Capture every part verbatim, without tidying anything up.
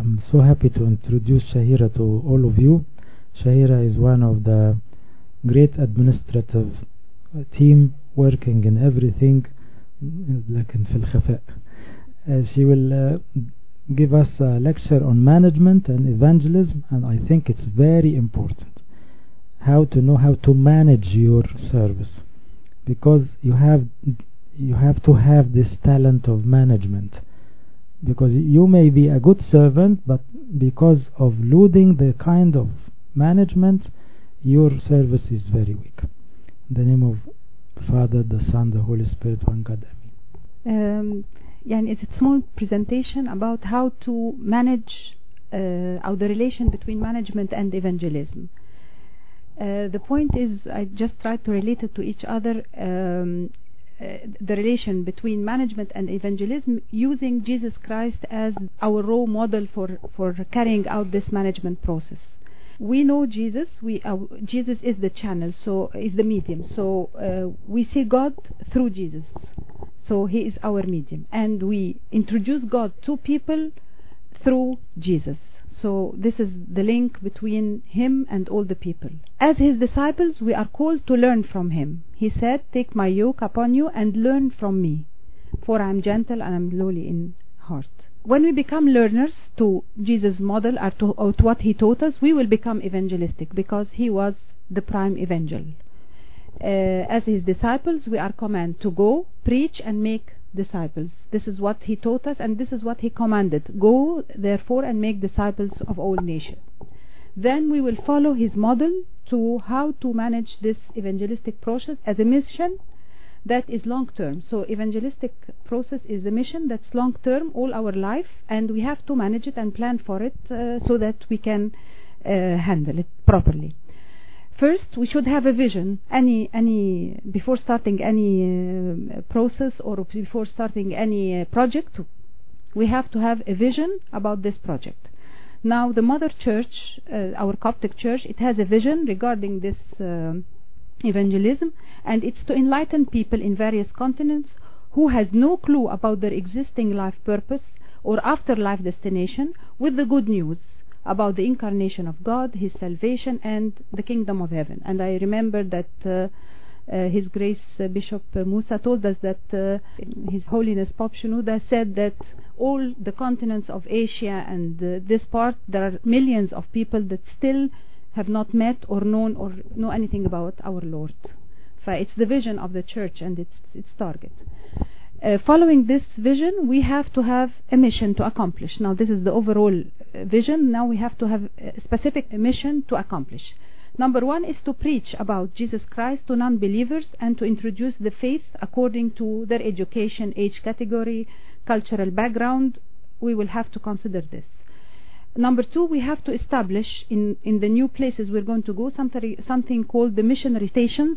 I'm so happy to introduce Shahira to all of you. Shahira is one of the great administrative team working in everything, لكن في الخفاء. Uh, she will uh, give us a lecture on management and evangelism, and I think it's very important how to know how to manage your service, because you have you have to have this talent of management, because you may be a good servant, but because of losing the kind of management, your service is very weak. In the name of Father, the Son, the Holy Spirit, one God, Amen. Um, يعني it's a small presentation about how to manage uh, or the relation between management and evangelism. Uh, the point is, I just tried to relate it to each other, um, uh, the relation between management and evangelism, using Jesus Christ as our role model for, for carrying out this management process. We know Jesus, we uh, Jesus is the channel, so is the medium, so uh, we see God through Jesus, so he is our medium, and we introduce God to people through Jesus. So this is the link between him and all the people. As his disciples, we are called to learn from him. He said, "Take my yoke upon you and learn from me, for I am gentle and I am lowly in heart." When we become learners to Jesus' model, or to, or to what he taught us, we will become evangelistic, because he was the prime evangel. Uh, as his disciples, we are commanded to go, preach, and make disciples. This is what he taught us, and this is what he commanded. Go, therefore, and make disciples of all nations. Then we will follow his model to how to manage this evangelistic process as a mission that is long term. So evangelistic process is a mission that's long term, all our life, and we have to manage it and plan for it uh, so that we can uh, handle it properly. First, we should have a vision. Any, any before starting any uh, process or before starting any uh, project, we have to have a vision about this project. Now, the Mother Church, uh, our Coptic Church, it has a vision regarding this uh, evangelism, and it's to enlighten people in various continents who has no clue about their existing life purpose or afterlife destination with the good news about the incarnation of God, his salvation, and the kingdom of heaven. And I remember that uh, uh, His Grace uh, Bishop uh, Musa told us that uh, His Holiness Pope Shenouda said that all the continents of Asia and uh, this part, there are millions of people that still have not met or known or know anything about our Lord. So it's the vision of the church and its its target. Uh, following this vision, we have to have a mission to accomplish. Now, this is the overall uh, vision. Now we have to have a specific mission to accomplish. Number one is to preach about Jesus Christ to non-believers and to introduce the faith according to their education, age category, cultural background. We will have to consider this. Number two, we have to establish in, in the new places we're going to go something, something called the missionary stations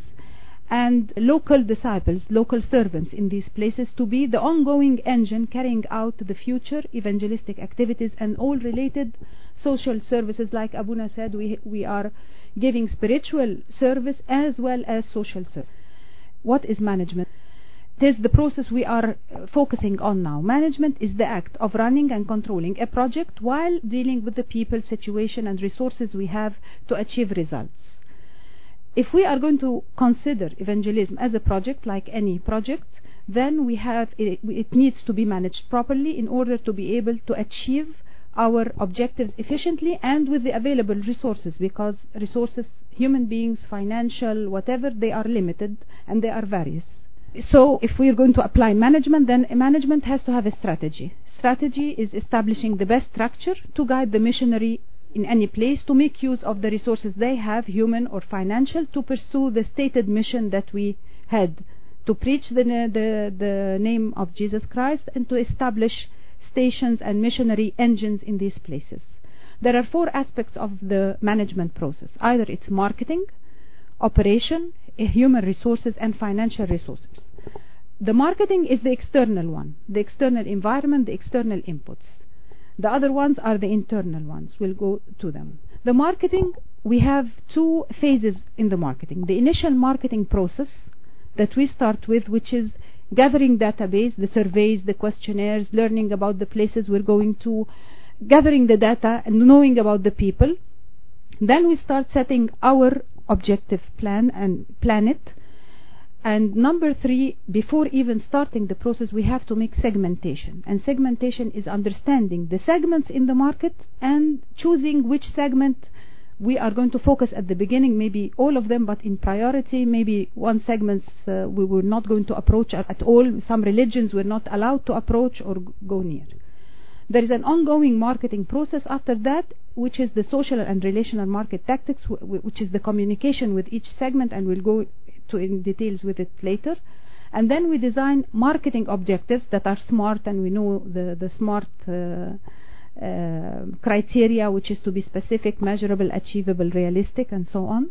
and local disciples, local servants in these places, to be the ongoing engine carrying out the future evangelistic activities and all related social services. Like Abuna said, we, we are giving spiritual service as well as social service. What is management? It is the process we are uh, focusing on now. Management is the act of running and controlling a project while dealing with the people, situation, and resources we have to achieve results. If we are going to consider evangelism as a project, like any project, then we have it, it needs to be managed properly in order to be able to achieve our objectives efficiently and with the available resources, because resources, human beings, financial, whatever, they are limited and they are various. So if we are going to apply management, then management has to have a strategy. Strategy is establishing the best structure to guide the missionary in any place to make use of the resources they have, human or financial, to pursue the stated mission that we had, to preach the, the, the name of Jesus Christ and to establish stations and missionary engines in these places. There are four aspects of the management process. Either it's marketing, operation, human resources, and financial resources. The marketing is the external one, the external environment, the external inputs. The other ones are the internal ones. We'll go to them. The marketing, we have two phases in the marketing. The initial marketing process that we start with, which is gathering database, the surveys, the questionnaires, learning about the places we're going to, gathering the data and knowing about the people. Then we start setting our objective plan and plan it. And number three, before even starting the process, we have to make segmentation. And segmentation is understanding the segments in the market and choosing which segment we are going to focus at the beginning, maybe all of them, but in priority. Maybe one segment uh, we were not going to approach at, at all. Some religions were not allowed to approach or g- go near. There is an ongoing marketing process after that, which is the social and relational market tactics, w- which is the communication with each segment, and we'll go to in details with it later. And then we design marketing objectives that are smart, and we know the, the smart uh, uh, criteria, which is to be specific, measurable, achievable, realistic, and so on.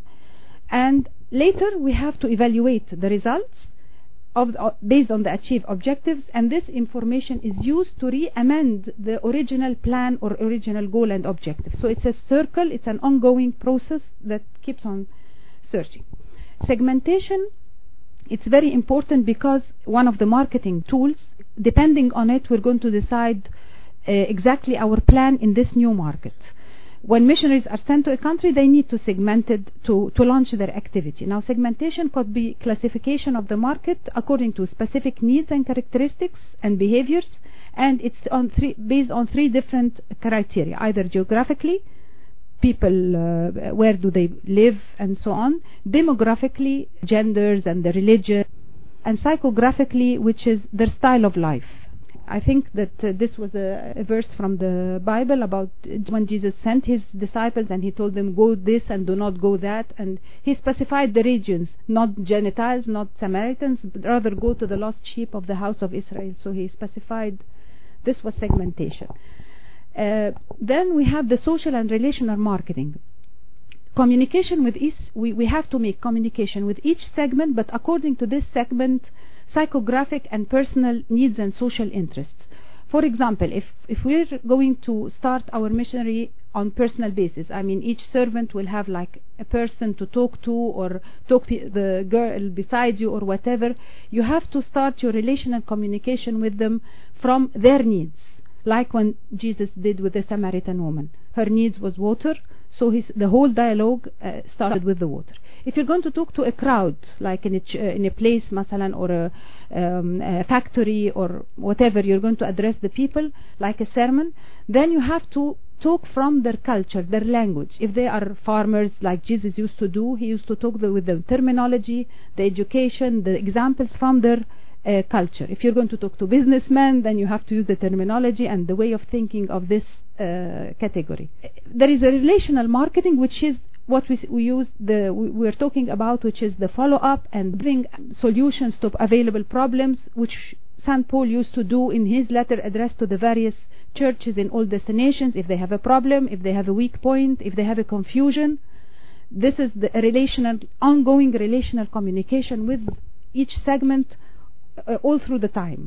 And later we have to evaluate the results of the, uh, based on the achieved objectives, and this information is used to re-amend the original plan or original goal and objective. So it's a circle, it's an ongoing process that keeps on searching. Segmentation, it's very important because one of the marketing tools, depending on it, we're going to decide uh, exactly our plan in this new market. When missionaries are sent to a country, they need to segment it to, to launch their activity. Now, segmentation could be classification of the market according to specific needs and characteristics and behaviors, and it's on three, based on three different criteria, either geographically, people, uh, where do they live, and so on, demographically, genders and the religion, and psychographically, which is their style of life. I think that uh, this was a, a verse from the Bible about when Jesus sent his disciples and he told them, go this and do not go that, and he specified the regions, not Gentiles, not Samaritans, but rather go to the lost sheep of the house of Israel. So he specified this was segmentation. Uh, then we have the social and relational marketing. Communication with each, we, we have to make communication with each segment, but according to this segment, psychographic and personal needs and social interests. For example, if, if we're going to start our missionary on personal basis, I mean each servant will have like a person to talk to or talk to the girl beside you or whatever, you have to start your relational communication with them from their needs. Like when Jesus did with the Samaritan woman. Her needs was water, so his, the whole dialogue uh, started with the water. If you're going to talk to a crowd, like in a, ch- uh, in a place, masalan, or a, um, a factory or whatever, you're going to address the people like a sermon, then you have to talk from their culture, their language. If they are farmers, like Jesus used to do, he used to talk the, with the terminology, the education, the examples from their Uh, culture. If you're going to talk to businessmen, then you have to use the terminology and the way of thinking of this uh, category. There is a relational marketing, which is what we, we use the we, we're talking about, which is the follow-up and giving solutions to available problems, which Saint Paul used to do in his letter addressed to the various churches in all destinations. If they have a problem, if they have a weak point, if they have a confusion, this is the relational, ongoing relational communication with each segment Uh, all through the time.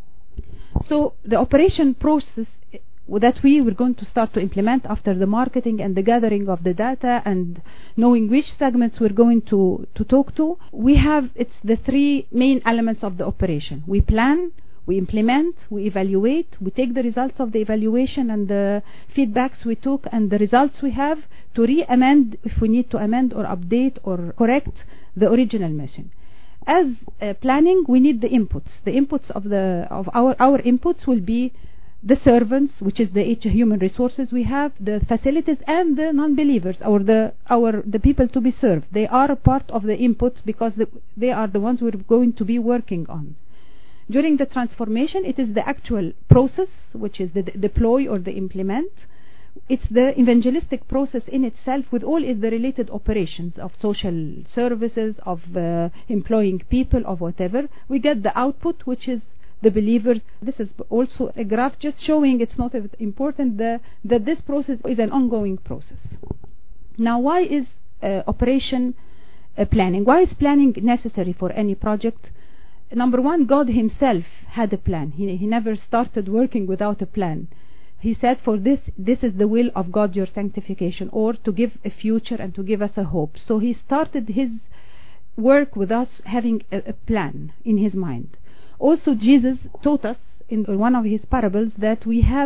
So the operation process that we were going to start to implement after the marketing and the gathering of the data and knowing which segments we're going to, to talk to, we have, it's the three main elements of the operation. We plan, we implement, we evaluate, we take the results of the evaluation and the feedbacks we took and the results we have to re-amend if we need to amend or update or correct the original mission. As uh, planning, we need the inputs. The inputs of the of our our inputs will be the servants, which is the human resources we have, the facilities, and the non-believers, or the our the people to be served. They are a part of the inputs because the, they are the ones we're going to be working on. During the transformation, it is the actual process, which is the d- deploy or the implement. It's the evangelistic process in itself with all is the related operations of social services, of uh, employing people, of whatever. We get the output, which is the believers. This is also a graph just showing it's not important the, that this process is an ongoing process. Now, why is uh, operation uh, planning? Why is planning necessary for any project? Number one, God himself had a plan. He, he never started working without a plan. He said, for this, this is the will of God, your sanctification, or to give a future and to give us a hope. So he started his work with us having a, a plan in his mind. Also, Jesus taught us in one of his parables that we have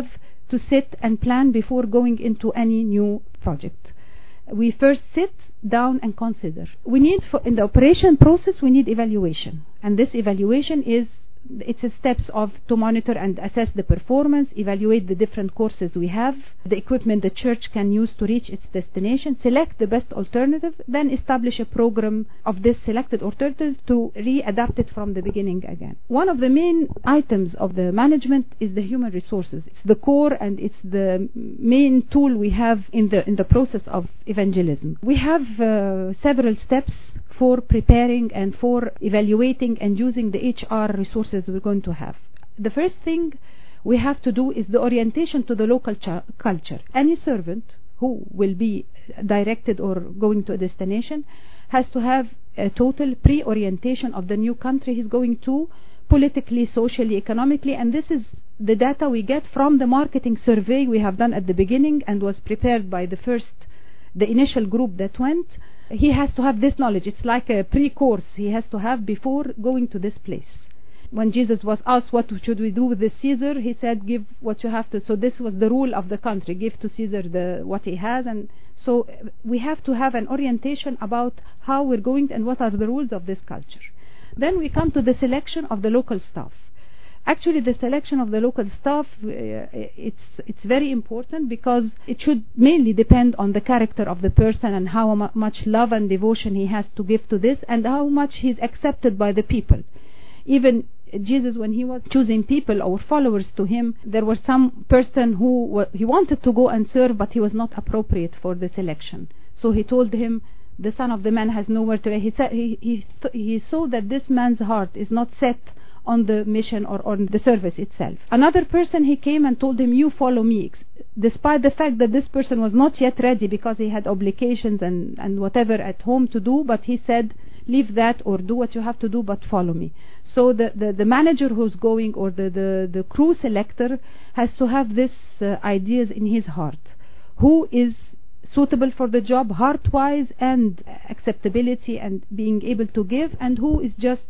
to sit and plan before going into any new project. We first sit down and consider. We need, for, in the operation process, we need evaluation. And this evaluation is, it's a steps of to monitor and assess the performance, evaluate the different courses we have, the equipment the church can use to reach its destination, select the best alternative, then establish a program of this selected alternative to readapt it from the beginning again. One of the main items of the management is the human resources. It's the core and it's the main tool we have in the in the process of evangelism. We have uh, several steps for preparing and for evaluating and using the H R resources we're going to have. The first thing we have to do is the orientation to the local ch- culture. Any servant who will be directed or going to a destination has to have a total pre-orientation of the new country he's going to, politically, socially, economically, and this is the data we get from the marketing survey we have done at the beginning and was prepared by the first, the initial group that went. He has to have this knowledge. It's like a pre-course he has to have before going to this place. When Jesus was asked what should we do with the Caesar, he said give what you have to. So this was the rule of the country, give to Caesar the what he has. And so we have to have an orientation about how we're going and what are the rules of this culture. Then we come to the selection of the local staff. Actually, the selection of the local staff, uh, it's it's very important because it should mainly depend on the character of the person and how mu- much love and devotion he has to give to this and how much he's accepted by the people. Even Jesus, when he was choosing people or followers to him, there was some person who w- he wanted to go and serve, but he was not appropriate for the selection. So he told him, the son of the man has nowhere to. He said he he, th- he saw that this man's heart is not set on the mission or on the service itself. Another person, he came and told him, you follow me, despite the fact that this person was not yet ready because he had obligations and, and whatever at home to do, but he said, leave that or do what you have to do, but follow me. So the, the, the manager who's going or the, the, the crew selector has to have this uh, ideas in his heart. Who is suitable for the job heart-wise and acceptability and being able to give, and who is just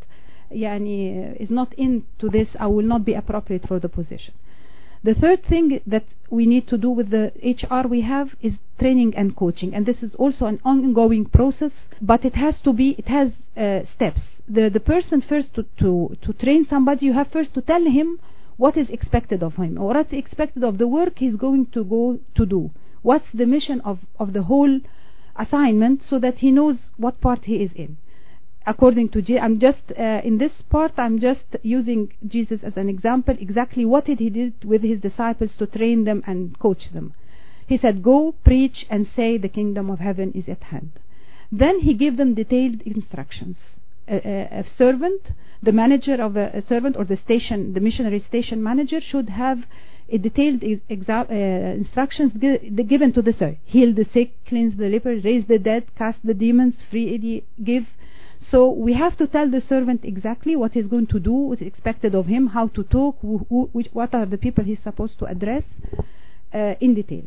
Yani, is not into this, I will not be appropriate for the position. The third thing that we need to do with the H R we have is training and coaching, and this is also an ongoing process, but it has to be, it has uh, steps. The the person first to, to, to train somebody, you have first to tell him what is expected of him, or what's expected of the work he's going to go to do. What's the mission of, of the whole assignment, so that he knows what part he is in. According to Je- I'm just uh, in this part I'm just using Jesus as an example, exactly what did he did with his disciples to train them and coach them. He said, go preach and say the kingdom of heaven is at hand. Then he gave them detailed instructions. A, a, a servant, the manager of a, a servant or the station, the missionary station manager should have a detailed exa- uh, instructions gi- given to the servant. Heal the sick, cleanse the leper, raise the dead, cast the demons, freely give. So we have to tell the servant exactly what he's going to do, what's expected of him, how to talk, who, who, which, what are the people he's supposed to address uh, in details.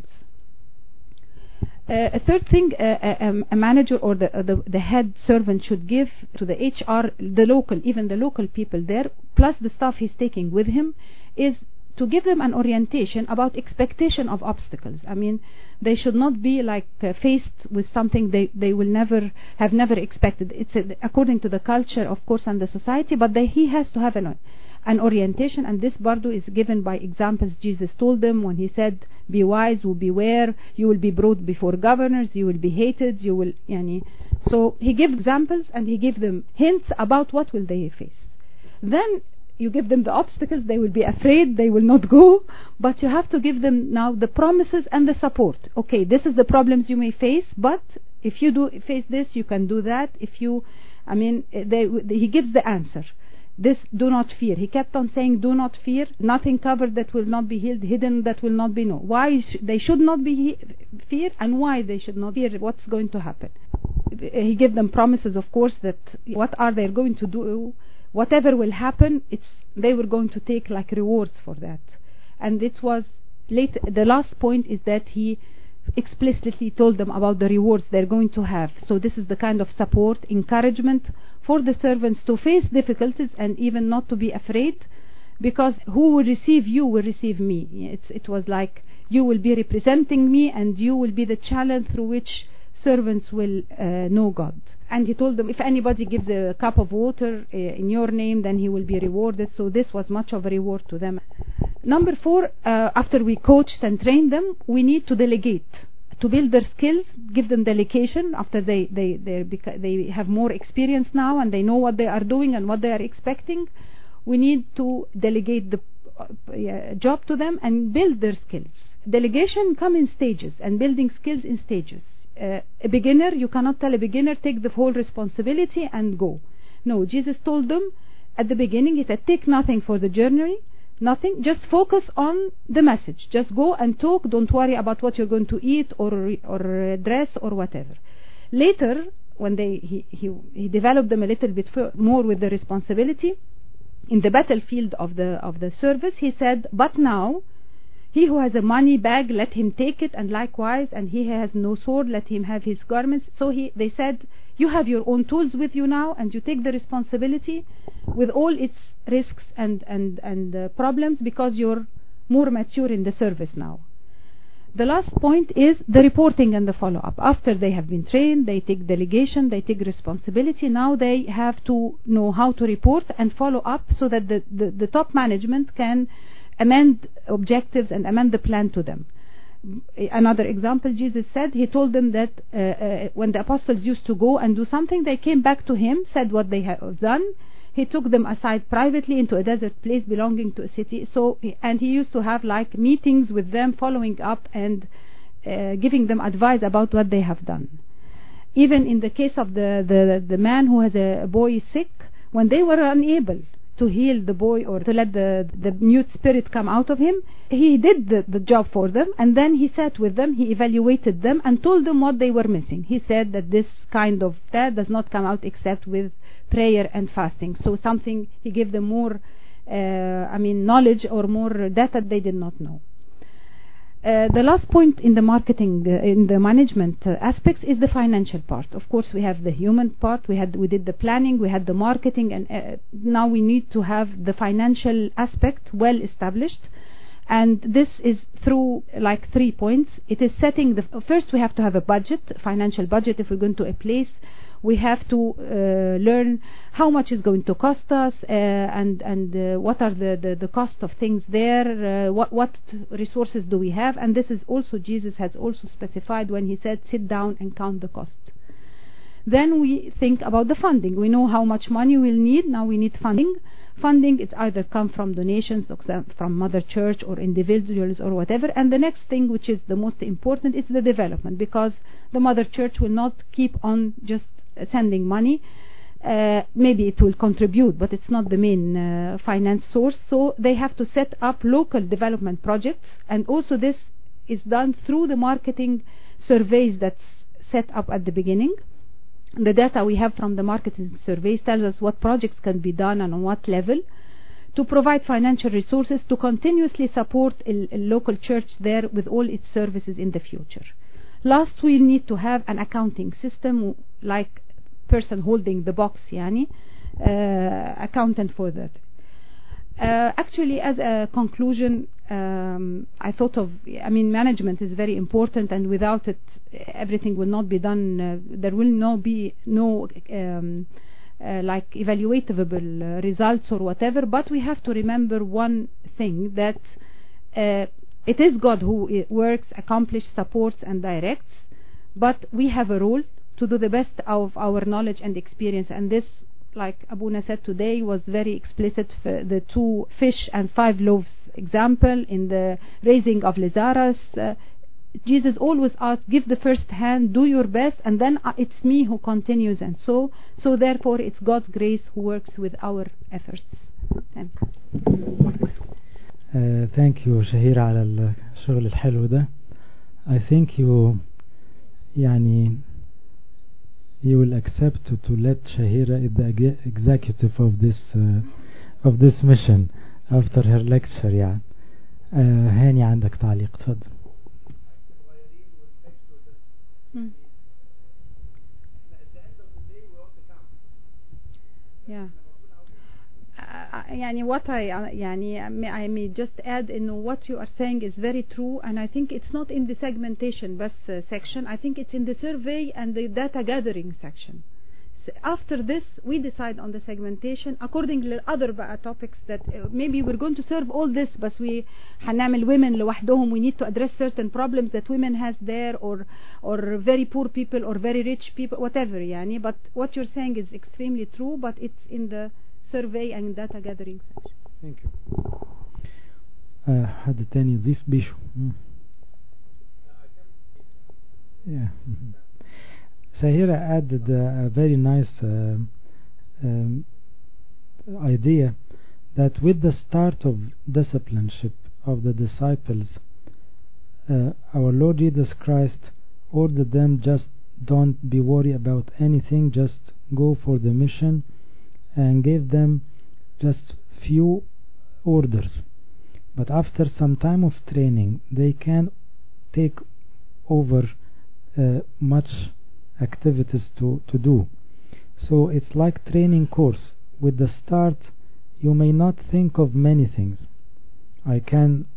Uh, a third thing uh, a, a manager or the, uh, the the head servant should give to the H R, the local, even the local people there, plus the staff he's taking with him, is to give them an orientation about expectation of obstacles. I mean, they should not be like uh, faced with something they, they will never have never expected. It's a, according to the culture, of course, and the society, but they, he has to have an, an orientation, and this bardo is given by examples Jesus told them when he said, be wise, will beware, you will be brought before governors, you will be hated, you will, yani. So he gives examples and he gives them hints about what will they face. Then you give them the obstacles, they will be afraid, they will not go, but you have to give them now the promises and the support. Okay, this is the problems you may face, but if you do face this, you can do that. If you, I mean, they, he gives the answer. This, do not fear. He kept on saying, do not fear, nothing covered that will not be healed, hidden that will not be known. Why sh- they should not be he- fear, and why they should not fear, what's going to happen. He gave them promises, of course, that what are they going to do. Whatever will happen, it's they were going to take like rewards for that. And it was late. The last point is that he explicitly told them about the rewards they're going to have. So this is the kind of support, encouragement for the servants to face difficulties and even not to be afraid, because who will receive you will receive me. It's, it was like you will be representing me, and you will be the channel through which servants will uh, know God. And he told them, if anybody gives a cup of water uh, in your name, then he will be rewarded. So this was much of a reward to them. Number four, uh, after we coached and trained them, we need to delegate, to build their skills, give them delegation after they they they, beca- they have more experience now and they know what they are doing and what they are expecting. We need to delegate the uh, job to them and build their skills. Delegation come in stages, and building skills in stages. Uh, a beginner, you cannot tell a beginner take the whole responsibility and go. No, Jesus told them at the beginning, he said, take nothing for the journey, nothing, just focus on the message. Just go and talk, don't worry about what you're going to eat or or dress or whatever. Later, when they he, he, he developed them a little bit more with the responsibility, in the battlefield of the of the service, he said, but now, he who has a money bag, let him take it, and likewise, and he who has no sword, let him have his garments. So he, they said, you have your own tools with you now, and you take the responsibility with all its risks and, and, and uh, problems, because you're more mature in the service now. The last point is the reporting and the follow-up. After they have been trained, they take delegation, they take responsibility. Now they have to know how to report and follow up, so that the, the, the top management can amend objectives and amend the plan to them. Another example, Jesus said, he told them that uh, uh, when the apostles used to go and do something, they came back to him, said what they have done. He took them aside privately into a desert place belonging to a city. So, and he used to have like meetings with them, following up and uh, giving them advice about what they have done. Even in the case of the, the, the man who has a, a boy sick, when they were unable to heal the boy or to let the, the mute spirit come out of him, he did the, the job for them, and then he sat with them, he evaluated them and told them what they were missing. He said that this kind of that does not come out except with prayer and fasting. So something, he gave them more uh, I mean knowledge or more data they did not know. Uh, the last point in the marketing, uh, in the management uh, aspects, is the financial part. Of course, we have the human part. We had, we did the planning, we had the marketing, and uh, now we need to have the financial aspect well established. And this is through like three points. It is setting the first. We have to have a budget, financial budget. If we're going to a place, we have to uh, learn how much is going to cost us, uh, and and uh, what are the, the, the cost of things there, uh, what what resources do we have. And this is also, Jesus has also specified when he said, sit down and count the cost. Then we think about the funding. We know how much money we'll need. Now we need funding. Funding, it's either come from donations or from Mother Church or individuals or whatever. And the next thing, which is the most important, is the development, because the Mother Church will not keep on just sending money. Uh, maybe it will contribute, but it's not the main uh, finance source. So they have to set up local development projects, and also this is done through the marketing surveys that's set up at the beginning. The data we have from the marketing surveys tells us what projects can be done and on what level, to provide financial resources to continuously support a, a local church there with all its services in the future. Last, we need to have an accounting system, like person holding the box, yani, uh, accountant for that. Uh, actually, as a conclusion, um, I thought of, I mean, management is very important, and without it, everything will not be done. Uh, there will not be no um, uh, like evaluatable uh, results or whatever. But we have to remember one thing, that uh, it is God who works, accomplishes, supports, and directs. But we have a role to do the best of our knowledge and experience, and this, like Abuna said today, was very explicit. For the two fish and five loaves example in the raising of Lazarus, uh, Jesus always asked, give the first hand, do your best, and then uh, it's me who continues, and so so therefore it's God's grace who works with our efforts. Thank you. Uh, thank you شهيرة على الشغل الحلو ده. I think you يعني you will accept to, to let Shahira is the executive of this uh, of this mission after her lecture. يعني uh, هاني عندك تعليق؟ تفضل. Hmm. Yeah. Uh, يعني what I يعني I may just add إنه what you are saying is very true, and I think it's not in the segmentation بس section. I think it's in the survey and the data gathering section. After this we decide on the segmentation according to other بقى topics that uh, maybe we're going to serve all this, but we هنعمل women لوحدهم. We need to address certain problems that women has there, or or very poor people or very rich people, whatever يعني. But what you're saying is extremely true, but it's in the survey and data gathering section. Thank you. uh, حد تاني يضيف بيشو. yeah. Sahira added a, a very nice uh, um, idea that with the start of discipleship of the disciples, uh, our Lord Jesus Christ ordered them, just don't be worried about anything, just go for the mission, and gave them just few orders. But after some time of training, they can take over uh, much activities to, to do. So it's like training course. With the start, you may not think of many things. I can,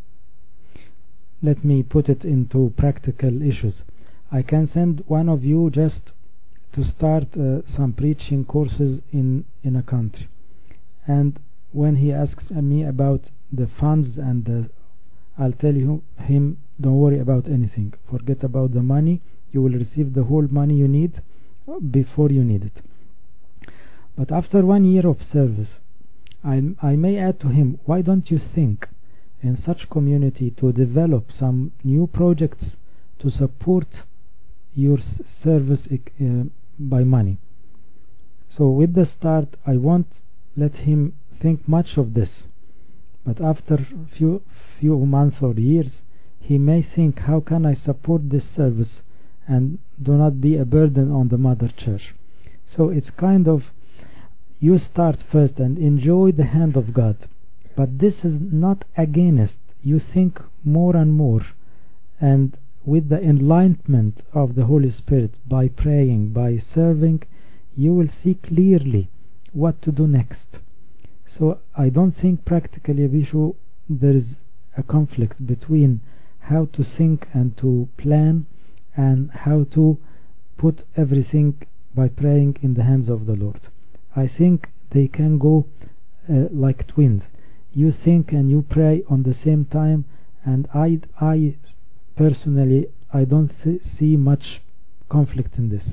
let me put it into practical issues. I can send one of you just to start uh, some preaching courses in, in a country. And when he asks me about the funds, and the, I'll tell you, him, don't worry about anything. Forget about the money. You will receive the whole money you need before you need it. But after one year of service, I, I may add to him, why don't you think in such community to develop some new projects to support your service uh, by money. So with the start, I won't let him think much of this. But after few few months or years, he may think, how can I support this service and do not be a burden on the mother church? So it's kind of, you start first and enjoy the hand of God, but this is not against. You think more and more, and with the enlightenment of the Holy Spirit, by praying, by serving, you will see clearly what to do next. So I don't think practically, Bishu, there is a conflict between how to think and to plan and how to put everything by praying in the hands of the Lord. I think they can go uh, like twins. You think and you pray on the same time, and I, I personally, I don't th- see much conflict in this.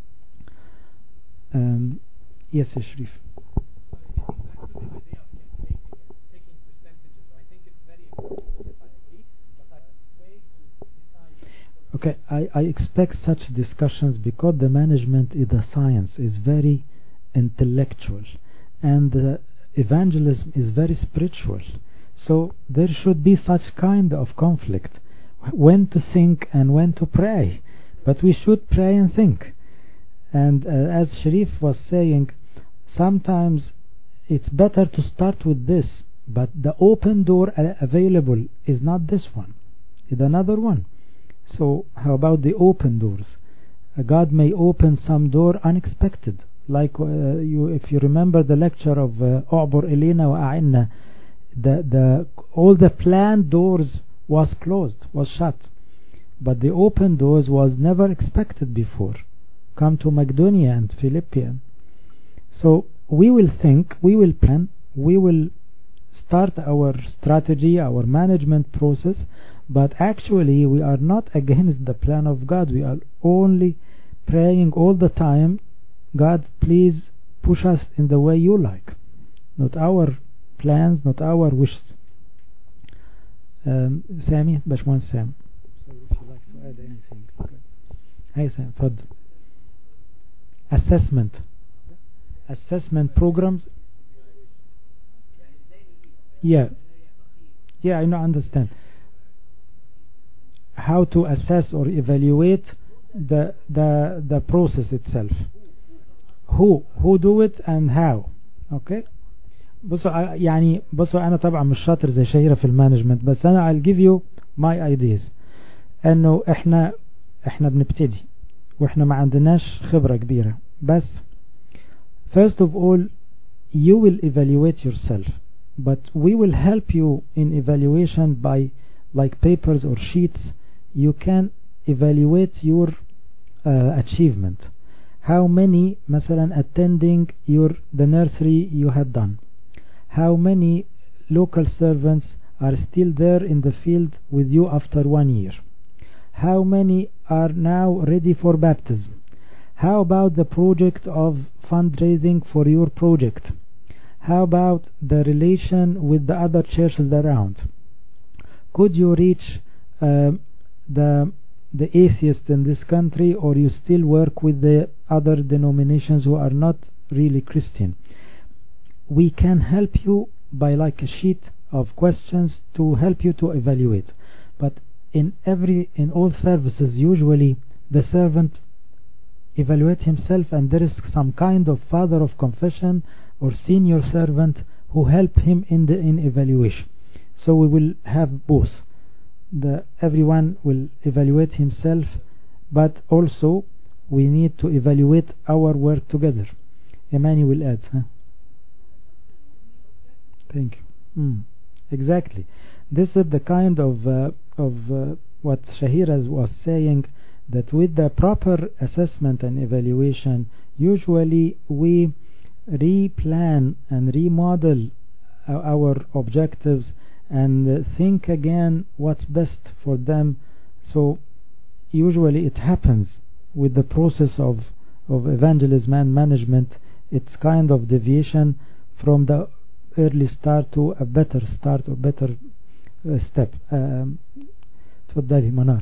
Um, yes, Sharif. Okay, I, I expect such discussions because the management is a science, is very intellectual, and the evangelism is very spiritual. So there should be such kind of conflict, when to think and when to pray. But we should pray and think. And uh, as Sharif was saying, sometimes it's better to start with this, but the open door available is not this one, it's another one. So how about the open doors? Uh, God may open some door unexpected, like uh, you, if you remember the lecture of U'bur Elina wa A'inna, the the all the planned doors was closed, was shut, but the open doors was never expected before. Come to Macedonia and Philippians. So we will think, we will plan, we will start our strategy, our management process, but actually we are not against the plan of God. We are only praying all the time, God, please push us in the way you like, not our plans, not our wishes. um, Sami, Bashwan Sam. So if you like to add anything. Okay. Hey Sam, Fad. Assessment. Assessment programs. Yeah. Yeah, I know, understand. How to assess or evaluate the the the process itself. Who who do it and how. Okay. بصوا يعني بصوا أنا طبعا مش شاطر زي شهيرة في المانجمنت، بس أنا I'll give you my ideas. إنه إحنا إحنا بنبتدي وإحنا ما عندناش خبرة كبيرة. بس first of all you will evaluate yourself. but we will help you in evaluation by like papers or sheets. You can evaluate your uh, achievement. How many مثلا attending your the nursery you had done, how many local servants are still there in the field with you after one year, how many are now ready for baptism, how about the project of fundraising for your project, how about the relation with the other churches around, could you reach uh, the the atheists in this country, or you still work with the other denominations who are not really Christian. We can help you by like a sheet of questions to help you to evaluate. But in every in all services, usually the servant evaluate himself, and there is some kind of father of confession or senior servant who help him in the in evaluation. So we will have both. The everyone will evaluate himself, but also we need to evaluate our work together. Emmanuel will add. Huh? Thank you. Mm. Exactly. This is the kind of uh, of uh, what Shahira was saying, that with the proper assessment and evaluation, usually we replan and remodel our objectives and think again what's best for them. So usually it happens with the process of of evangelism and management. It's kind of deviation from the early start to a better start or better uh, step. um, تفضلي منار.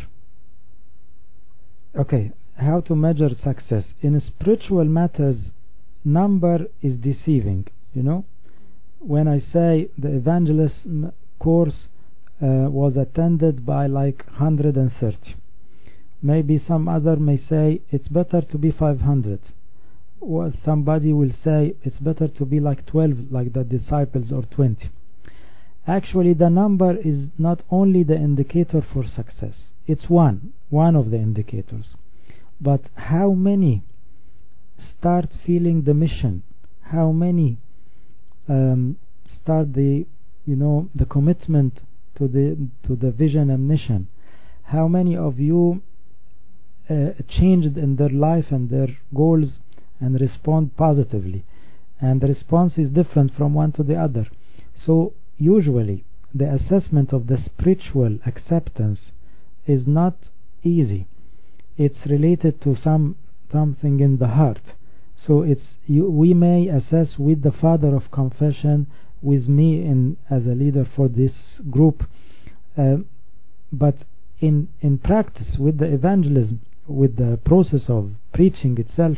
Okay, how to measure success in spiritual matters? Number is deceiving, you know. When I say the evangelism course uh, was attended by like one hundred thirty, maybe some other may say it's better to be five hundred. Well, somebody will say it's better to be like twelve, like the disciples, or twenty. Actually, the number is not only the indicator for success. It's one one of the indicators, but how many start feeling the mission, how many um, start the you know the commitment to the to the vision and mission, how many of you uh, changed in their life and their goals and respond positively. And the response is different from one to the other. So usually the assessment of the spiritual acceptance is not easy. It's related to some something in the heart. So it's you, we may assess with the father of confession, with me in as a leader for this group, uh, but in in practice with the evangelism, with the process of preaching itself,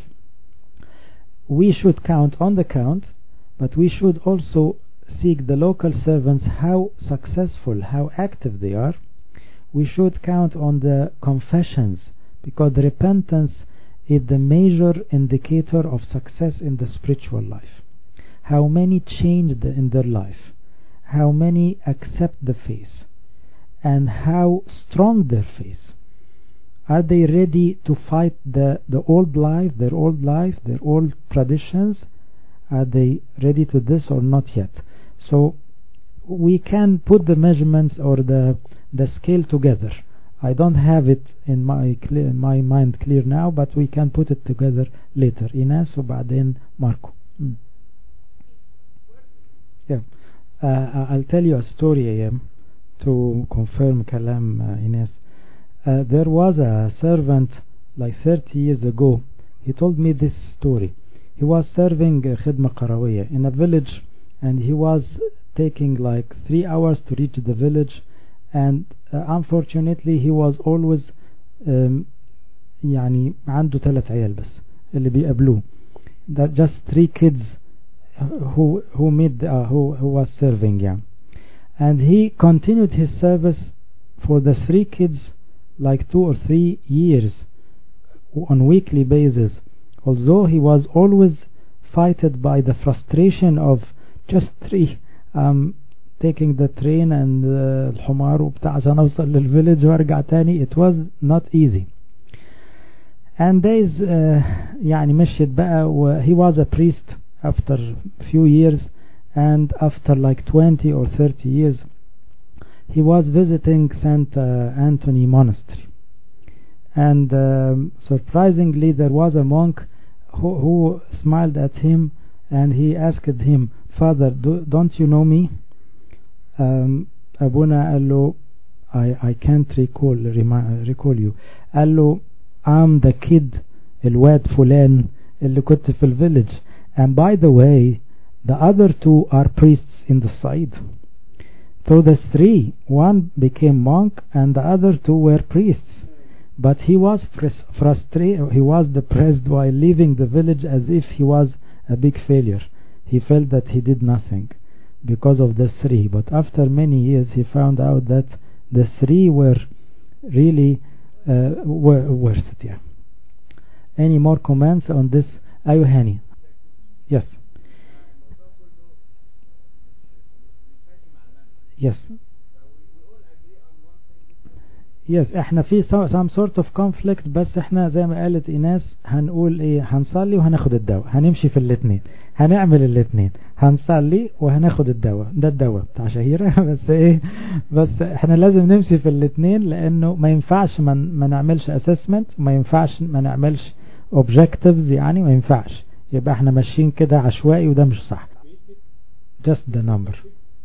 we should count on the count, but we should also seek the local servants, how successful, how active they are. We should count on the confessions, because the repentance is the major indicator of success in the spiritual life. How many changed in their life, how many accept the faith, and how strong their faith. Are they ready to fight the, the old life, their old life, their old traditions? Are they ready to this or not yet? So we can put the measurements or the the scale together. I don't have it in my clear, in my mind clear now, but we can put it together later. Ines وبعدين Marco. Mm. Yeah, uh, I'll tell you a story um, to confirm كلام uh, Ines. Uh, there was a servant like thirty years ago. He told me this story. He was serving uh, Khidma Qarawiyya in a village, and he was taking like three hours to reach the village, and uh, unfortunately he was always um, يعني عنده ثلاث عيال بس اللي بيقابلوه. That just three kids who who made uh, who who was serving, yeah. And he continued his service for the three kids like two or three years on weekly basis, although he was always fighted by the frustration of just three um, taking the train and الحمار وبتاع عشان اوصل للفيلج وارجع تاني. It was not easy. And days uh, يعني مشيت بقى. He was a priest after few years, and after like twenty or thirty years he was visiting Saint uh, Anthony Monastery, and um, surprisingly there was a monk who, who smiled at him, and he asked him, "Father, do, don't you know me?" um, أبونا قال له, I, I can't recall, recall you. قال له, I'm the kid, الواد فلان اللي كنت في الvillage, and by the way the other two are priests in the side. So the three, one became monk and the other two were priests, but he was frustrated, he was depressed while leaving the village as if he was a big failure. He felt that he did nothing because of the three, but after many years he found out that the three were really uh, were worth it. Yeah. Any more comments on this? Ayuhani? Yes. Yes. Yes, احنا في some sort of conflict, بس احنا زي ما قالت إيناس هنقول ايه, هنصلي وهناخد الدواء, هنمشي في الاثنين, هنعمل الاثنين, هنصلي وهناخد الدواء, ده الدواء بتاع شهيرة. بس ايه, بس احنا لازم نمشي في الاثنين, لانه ما ينفعش ما, ما نعملش assessment, ما ينفعش ما نعملش objectives, يعني ما ينفعش يبقى احنا ماشيين كده عشوائي, وده مش صح. just the number.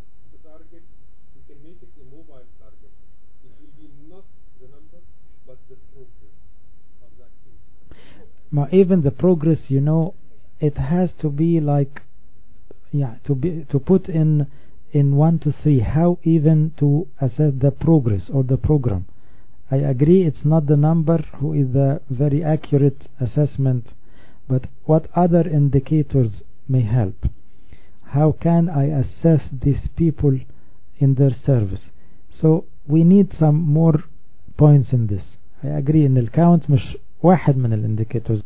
Even the progress, you know, it has to be like, yeah, to be to put in in one to three how even to assess the progress or the program. I agree it's not the number who is the very accurate assessment, but what other indicators may help. How can I assess these people in their service? So we need some more points in this. I agree in the count مش واحد من الانديكيتورز.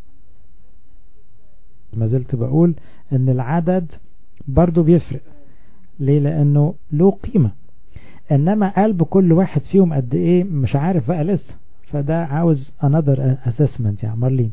ما زلت بقول ان العدد برضو بيفرق. ليه؟ لانه له قيمة, انما قلب كل واحد فيهم قد ايه مش عارف بقى لسه, فده عاوز another assessment. يعني مارلين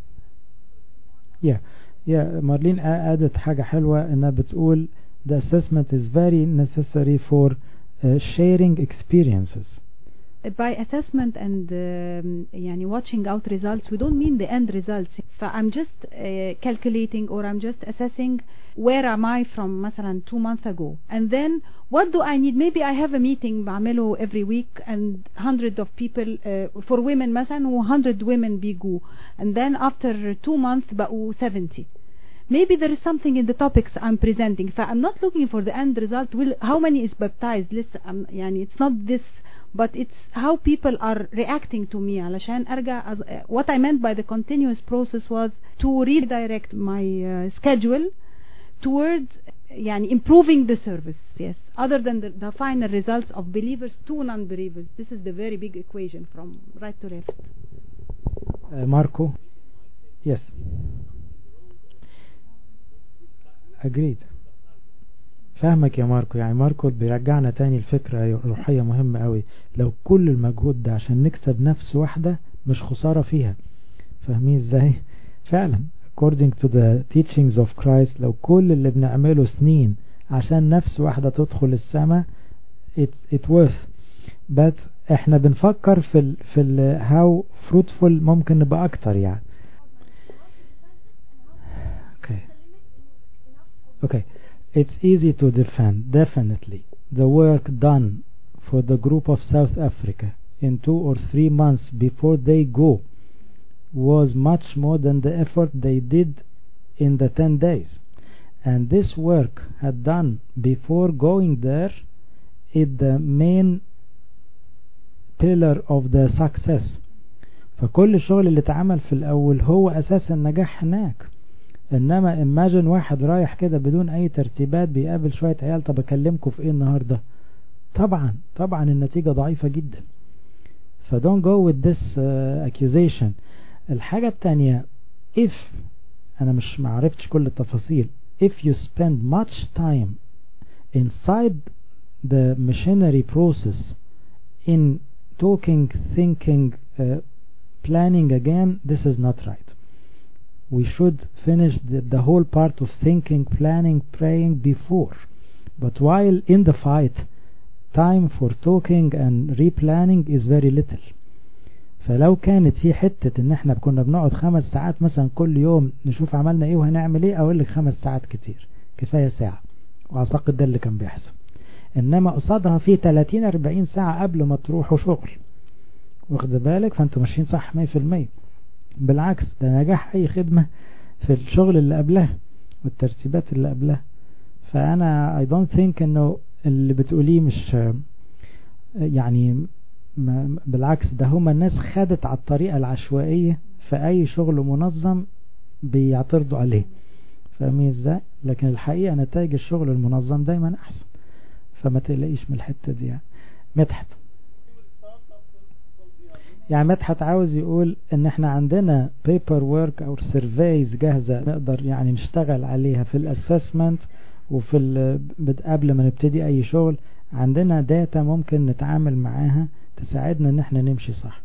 يا يا مارلين قادت حاجة حلوة, انها بتقول the assessment is very necessary for uh, sharing experiences. By assessment and um, يعني watching out results, we don't mean the end results. I'm just uh, calculating, or I'm just assessing where am I from مثلا two months ago, and then what do I need. Maybe I have a meeting بعمله every week and hundreds of people uh, for women مثلا, و one hundred women بيجوا, and then after two months بقوا seventy. Maybe there is something in the topics I'm presenting. I'm not looking for the end result. Will how many is baptized? Listen, um, يعني it's not this, but it's how people are reacting to me. علشان أرجع, uh, what I meant by the continuous process was to redirect my uh, schedule towards يعني improving the service. Yes, other than the, the final results of believers to non-believers. This is the very big equation from right to left. uh, Marco? Yes. Agreed. فاهمك يا ماركو. يعني ماركو بيرجعنا تاني الفكرة روحية مهمة قوي. لو كل المجهود ده عشان نكسب نفس واحدة مش خسارة فيها. فاهمين ازاي؟ فعلا according to the teachings of Christ, لو كل اللي بنعمله سنين عشان نفس واحدة تدخل السماء, it, it worth. but احنا بنفكر في ال في ال how fruitful ممكن نبقى اكتر يعني. okay okay It's easy to defend, definitely. The work done for the group of South Africa in two or three months before they go was much more than the effort they did in the ten days. And this work had done before going there is the main pillar of the success. فكل الشغل اللي اتعمل في الأول هو أساس النجاح هناك. انما imagine واحد رايح كده بدون اي ترتيبات بيقابل شوية عيال, طب اكلمكم في ايه النهاردة؟ طبعا طبعا النتيجة ضعيفة جدا. ف don't go with this uh, accusation. الحاجة التانية, if انا مش معرفتش كل التفاصيل, if you spend much time inside the missionary process in talking, thinking, uh, planning again, this is not right. we should finish the, the whole part of thinking, planning, praying before. But while in the fight, time for talking and replanning is very little. فلو كانت في حتة ان احنا كنا بنقعد خمس ساعات مثلا كل يوم نشوف عملنا ايه وهنعمل ايه، اقول لك خمس ساعات كتير، كفاية ساعة، واعتقد ده اللي كان بيحصل. انما قصادها في ثلاثين أربعين ساعة قبل ما تروحوا شغل، واخد بالك؟ فانتوا ماشيين صح مية في المية. بالعكس ده نجاح اي خدمة في الشغل اللي قبلها والترتيبات اللي قبلها. فانا I don't think انه اللي بتقوليه مش يعني، بالعكس ده هما الناس خدت على الطريقة العشوائية في اي شغل منظم بيعترضوا عليه، فاهمين ازاي؟ لكن الحقيقة نتائج الشغل المنظم دايما احسن، فما تقلقيش من الحتة دي. يعني مدحت يعني مدحت عاوز يقول ان احنا عندنا paper work او surveys جاهزة نقدر يعني نشتغل عليها في الاسسمنت وفي قبل ما نبتدي اي شغل، عندنا داتا ممكن نتعامل معاها تساعدنا ان احنا نمشي صح.